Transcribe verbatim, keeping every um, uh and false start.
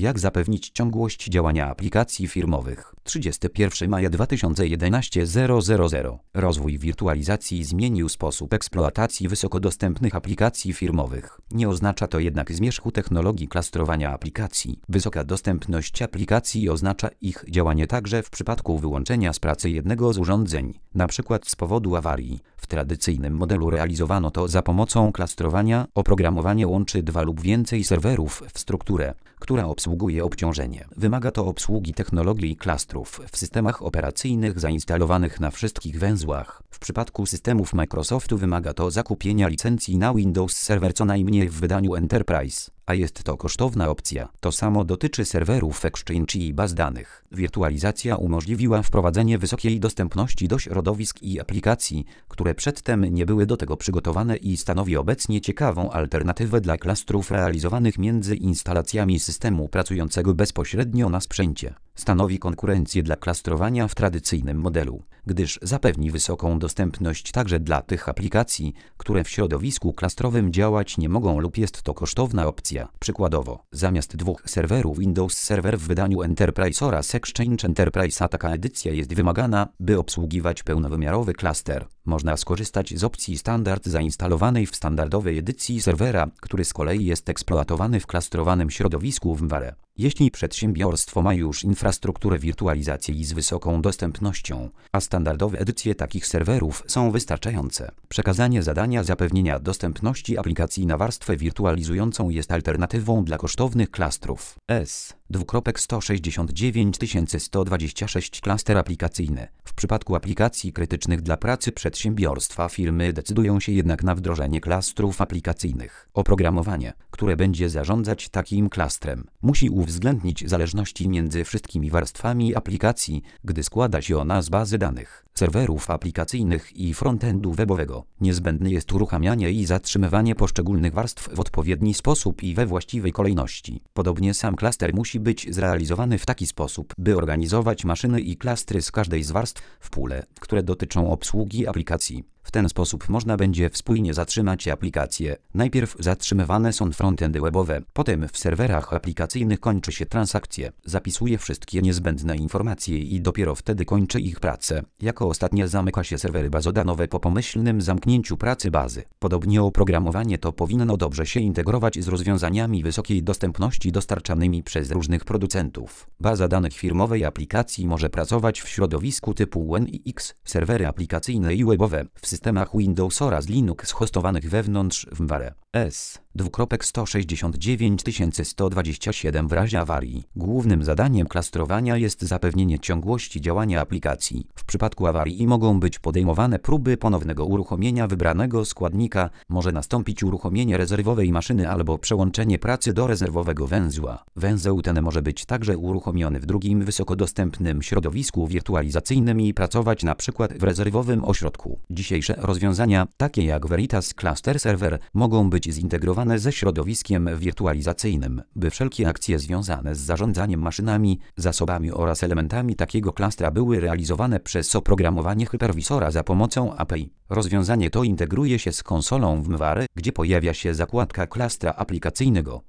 Jak zapewnić ciągłość działania aplikacji firmowych? trzydziestego pierwszego maja dwa tysiące jedenastego. Rozwój wirtualizacji zmienił sposób eksploatacji wysokodostępnych aplikacji firmowych. Nie oznacza to jednak zmierzchu technologii klastrowania aplikacji. Wysoka dostępność aplikacji oznacza ich działanie także w przypadku wyłączenia z pracy jednego z urządzeń, np. z powodu awarii. W tradycyjnym modelu realizowano to za pomocą klastrowania. Oprogramowanie łączy dwa lub więcej serwerów w strukturę, która obsługuje obciążenie. Wymaga to obsługi technologii klastrów w systemach operacyjnych zainstalowanych na wszystkich węzłach. W przypadku systemów Microsoftu wymaga to zakupienia licencji na Windows Server co najmniej w wydaniu Enterprise, a jest to kosztowna opcja. To samo dotyczy serwerów Exchange i baz danych. Wirtualizacja umożliwiła wprowadzenie wysokiej dostępności do środowisk i aplikacji, które przedtem nie były do tego przygotowane i stanowi obecnie ciekawą alternatywę dla klastrów realizowanych między instalacjami systemu pracującego bezpośrednio na sprzęcie. Stanowi konkurencję dla klastrowania w tradycyjnym modelu, gdyż zapewni wysoką dostępność także dla tych aplikacji, które w środowisku klastrowym działać nie mogą lub jest to kosztowna opcja. Przykładowo, zamiast dwóch serwerów Windows Server w wydaniu Enterprise oraz Exchange Enterprise, a taka edycja jest wymagana, by obsługiwać pełnowymiarowy klaster. Można skorzystać z opcji standard zainstalowanej w standardowej edycji serwera, który z kolei jest eksploatowany w klastrowanym środowisku VMware. Jeśli przedsiębiorstwo ma już infrastrukturę wirtualizacji z wysoką dostępnością, a standardowe edycje takich serwerów są wystarczające, przekazanie zadania zapewnienia dostępności aplikacji na warstwę wirtualizującą jest alternatywą dla kosztownych klastrów. S sto sześćdziesiąt dziewięć tysięcy sto dwadzieścia sześć Klaster aplikacyjny. W przypadku aplikacji krytycznych dla pracy przedsiębiorstwa firmy decydują się jednak na wdrożenie klastrów aplikacyjnych. Oprogramowanie, które będzie zarządzać takim klastrem, musi uwzględnić zależności między wszystkimi warstwami aplikacji, gdy składa się ona z bazy danych, serwerów aplikacyjnych i frontendu webowego. Niezbędne jest uruchamianie i zatrzymywanie poszczególnych warstw w odpowiedni sposób i we właściwej kolejności. Podobnie sam klaster musi być zrealizowany w taki sposób, by organizować maszyny i klastry z każdej z warstw w pule, które dotyczą obsługi aplikacji. W ten sposób można będzie spójnie zatrzymać aplikacje. Najpierw zatrzymywane są frontendy webowe, potem w serwerach aplikacyjnych kończy się transakcje, zapisuje wszystkie niezbędne informacje i dopiero wtedy kończy ich pracę. Jako ostatnie zamyka się serwery bazodanowe po pomyślnym zamknięciu pracy bazy. Podobnie oprogramowanie to powinno dobrze się integrować z rozwiązaniami wysokiej dostępności dostarczanymi przez różnych producentów. Baza danych firmowej aplikacji może pracować w środowisku typu N I X, serwery aplikacyjne i webowe w systemach Windows oraz Linux hostowanych wewnątrz VMware. S sto sześćdziesiąt dziewięć tysięcy sto dwadzieścia siedem W razie awarii. Głównym zadaniem klastrowania jest zapewnienie ciągłości działania aplikacji. W przypadku awarii mogą być podejmowane próby ponownego uruchomienia wybranego składnika, może nastąpić uruchomienie rezerwowej maszyny albo przełączenie pracy do rezerwowego węzła. Węzeł ten może być także uruchomiony w drugim wysokodostępnym środowisku wirtualizacyjnym i pracować np. w rezerwowym ośrodku. Dzisiejsze rozwiązania, takie jak Veritas Cluster Server, mogą być zintegrowane ze środowiskiem wirtualizacyjnym, by wszelkie akcje związane z zarządzaniem maszynami, zasobami oraz elementami takiego klastra były realizowane przez oprogramowanie hypervisora za pomocą A P I. Rozwiązanie to integruje się z konsolą VMware, gdzie pojawia się zakładka klastra aplikacyjnego.